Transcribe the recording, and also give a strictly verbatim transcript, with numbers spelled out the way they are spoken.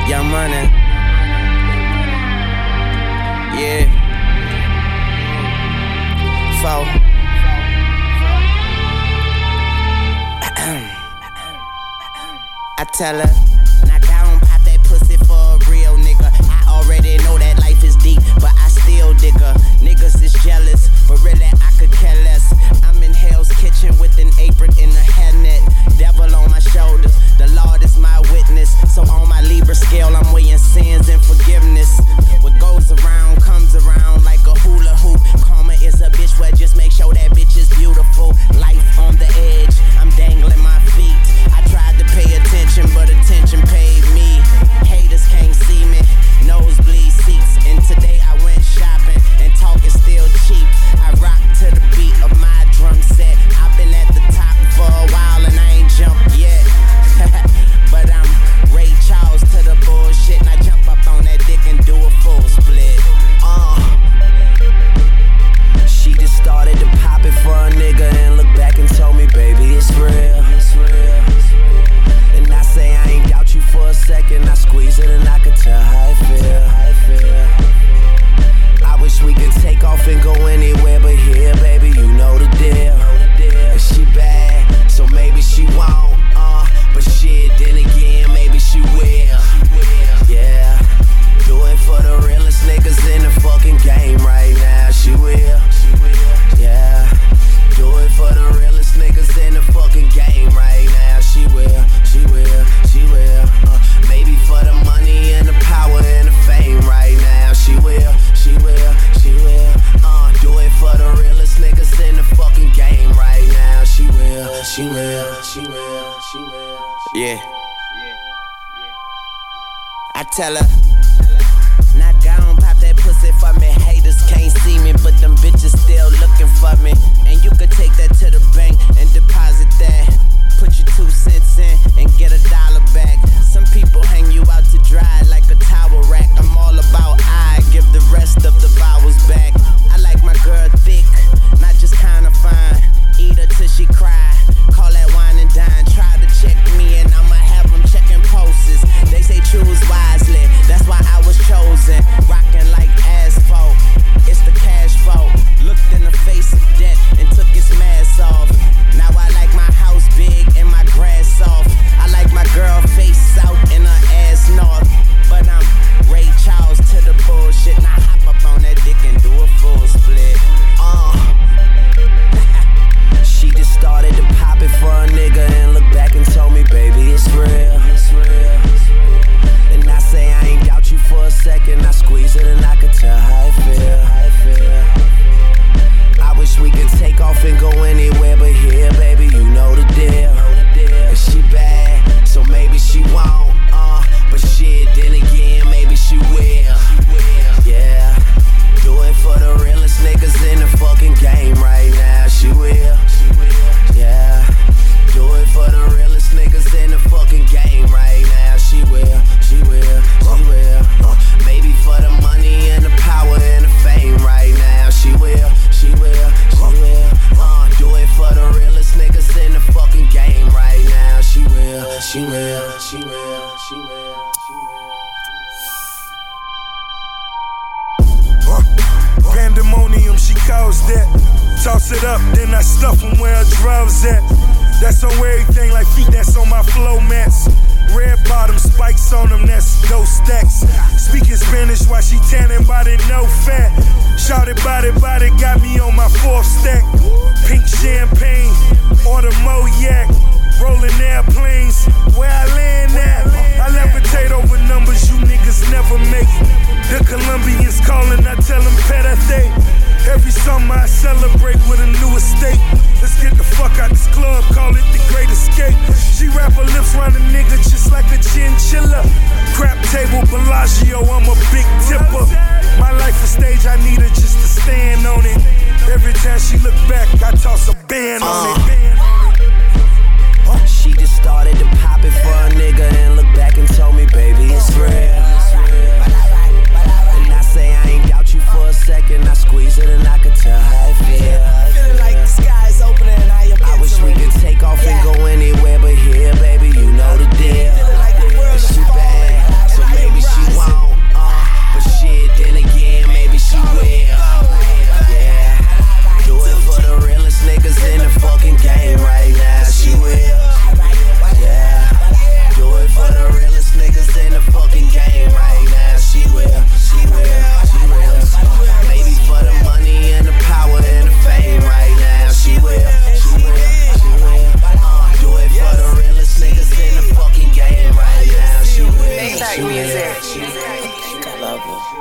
Young Money. Yeah. Four. I tell her, knock down, pop that pussy for a real nigga. I already know that life is deep, but I still dig her. Niggas is jealous, but really I could care less. I'm in Hell's Kitchen with an apron and a hairnet. Devil on my shoulders, the Lord is my witness. So on my Libra scale, I'm weighing sins and forgiveness. What goes around comes around like a hula hoop. Karma is a bitch, well just make sure that bitch is beautiful. Life on the edge, I'm dangling my feet. I tried to pay attention, but attention paid me. Haters can't see me, nosebleed seats. And today I went shopping, and talk is still cheap. I rock to the beat of my drum set. I've been at the top for a while and I ain't jumped yet. But I'm Ray Charles to the bullshit, and I jump up on that dick and do a full split. Uh. She just started to pop it for a nigga and look back and told me, baby, it's real. It's real. And I say I ain't doubt you for a second. I squeeze it and I could tell how I feel. How I feel. I wish we could take off and go anywhere but here, baby, you know the deal. And she bad, so maybe she won't. Uh, but shit, then again, maybe she will. Yeah, do it for the realest niggas in the fucking game right now. She will. Yeah, do it for the realest niggas in the fucking game right now. She will, she will, she will. Uh, maybe for the money and the power and the fame right now. She will, she will, she will. Uh, do it for the realest niggas in the fucking game right now. She will, she will, she will, she will. Yeah. I tell her, knock down, pop that pussy for me. Haters can't see me, but them bitches still looking for me. And you could take that to the bank and deposit that. Put your two cents in and get a dollar back. Some people hang you out to dry like a towel rack. I'm all about I give the rest of the vowels back. I like my girl thick, not just kinda fine. Eat her till she cry, call that wine and dine. Try to check me and I'ma have them checking pulses. They say choose wisely, that's why I was chosen. Rocking like asphalt, it's the cash fault. Looked in the face of death and took its mask off. Now I like my house big and my grass soft. I like my girl face south and her ass north. But I'm Ray Charles to the bullshit. Now hop up on that dick and do a full split. Uh. She just started to pop it for a nigga and look back and told me, baby, it's real. It's real. And I say I ain't doubt you for a second. I squeeze it and I could tell how I feel. How I feel. I wish we could take off and go anywhere but here, baby, you know the deal. And she bad, so maybe she won't. Uh, but shit, then again, maybe she will. Yeah, do it for the realest niggas in the fucking game right now. She will. Yeah, do it for the realest niggas in the fucking game right now. She will, she will, she will. Uh, maybe for the money and the power and the fame right now. She will, she will, she will. Uh, do it for the realest niggas in the fucking game right now. She will, she will, she will, she will, she will. Uh, pandemonium, she calls that. Toss it up, then I stuff them where her drugs at. That's on everything like feet, that's on my flow mats. Red bottom spikes on them, that's dope stacks. Speaking Spanish while she tanning body, no fat. Shouted body, body, got me on my fourth stack. Pink champagne, or the Moyak. Rolling airplanes, where I land at. I levitate over numbers you niggas never make. The Colombians calling, I tell them pedate. Every summer I celebrate with a new estate. Let's get the fuck out this club, call it the Great Escape. She wrap her lips around a nigga just like a chinchilla. Crap table, Bellagio, I'm a big tipper. My life a stage, I need her just to stand on it. Every time she look back, I toss a band on uh. it. She just started to pop it for a nigga and look back and told me, baby, it's real. And I say I ain't doubt you for a second. I squeeze it and I could tell how I feel. Feeling like the sky's opening and I am I wish we could take off and go anywhere but here, baby, you know the deal. And she bad, so maybe Skype music. I love her.